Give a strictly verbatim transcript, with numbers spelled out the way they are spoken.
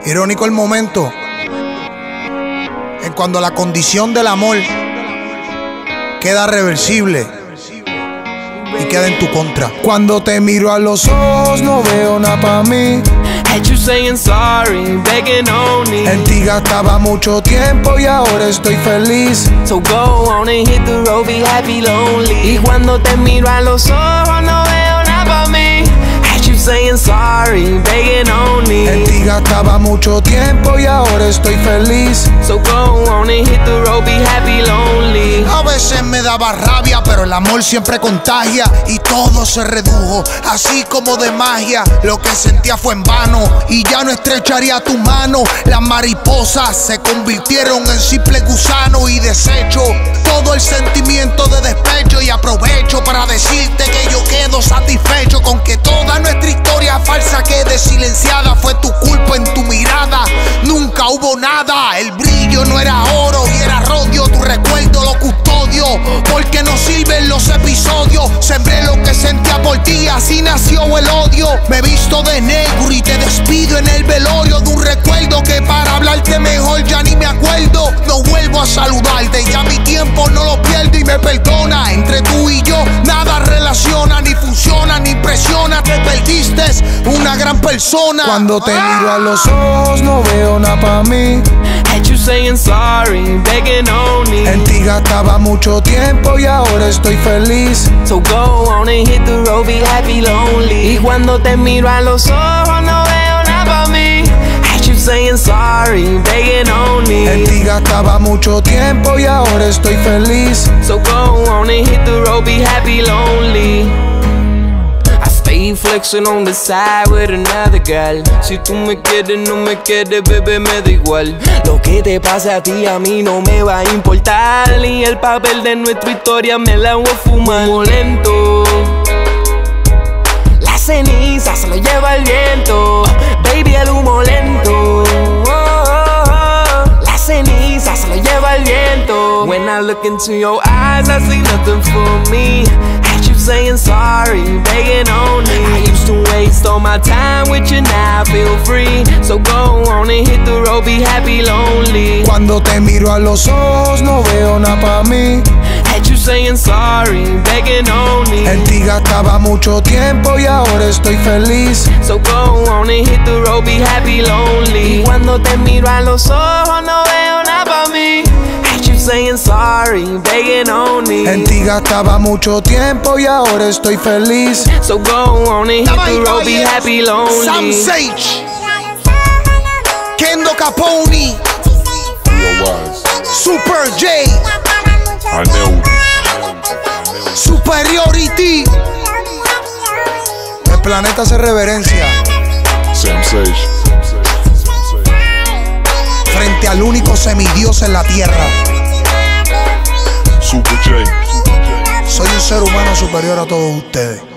Irónico el momento en cuando la condición del amor queda reversible y queda en tu contra. Cuando te miro a los ojos no veo nada pa' mí. Had you saying sorry, begging only. En ti gastaba mucho tiempo y ahora estoy feliz. So go on and hit the road, be happy, lonely. Y cuando te miro a los ojos no veo nada pa' mí. Had you saying sorry, begging only. En ti gastaba mucho tiempo y ahora estoy feliz. So go on and hit the road, be happy, lonely. A veces me daba rabia, pero el amor siempre contagia y todo se redujo, así como de magia. Lo que sentía fue en vano y ya no estrecharía tu mano. Las mariposas se convirtieron en simple gusano y desecho todo el sentimiento de despecho. Y aprovecho para decirte que yo quedo satisfecho con que toda nuestra historia falsa quede silenciada. Fue tu culpa en tu mirada, nunca hubo nada. El brillo no era oro y era rodio. Tu recuerdo lo custodio porque no sirven los episodios. Sembré lo que sentía por ti, así nació el odio. Me visto de negro y te despido en el velorio de un recuerdo que para hablarte mejor ya ni me acuerdo. No vuelvo a saludarte, ya mi tiempo no lo pierdo y me perdona. Entre tú y yo nada relaciona, ni funciona, ni impresiona. Te perdiste una gran persona. Cuando te miro a los ojos no veo nada pa' mí. Had you saying sorry, begging only. En ti gastaba mucho tiempo y ahora estoy feliz. So go on and hit the road, be happy, lonely. Y cuando te miro a los ojos no veo nada pa' mí. Had you saying sorry, begging only. En ti gastaba mucho tiempo y ahora estoy feliz. So go on and hit the road, be happy, lonely. Stay flexing on the side with another girl. Si tú me quieres, no me quieres, bebé, me da igual. Lo que te pase a ti, a mí no me va a importar. Y el papel de nuestra historia me la voy a fumar. Humo lento, la ceniza se lo lleva el viento. Baby, el humo lento, oh, oh, oh. La ceniza se lo lleva el viento. When I look into your eyes, I see nothing for me. Saying sorry, begging only. I used to waste all my time with you, now I feel free. So go on and hit the road, be happy, lonely. Cuando te miro a los ojos no veo nada pa' mí. Had you saying sorry, begging only. En ti gastaba mucho tiempo y ahora estoy feliz. So go on and hit the road, be happy, lonely. Y cuando te miro a los ojos no veo nada pa' mí. Saying sorry, begging only. En ti gastaba mucho tiempo y ahora estoy feliz. So go on and hit the road, be happy, lonely. Sam Sage, Kendo Capone, Super J, Superiority. El planeta se reverencia Sam Sage frente al único semidios en la tierra. Super J. Soy un ser humano superior a todos ustedes.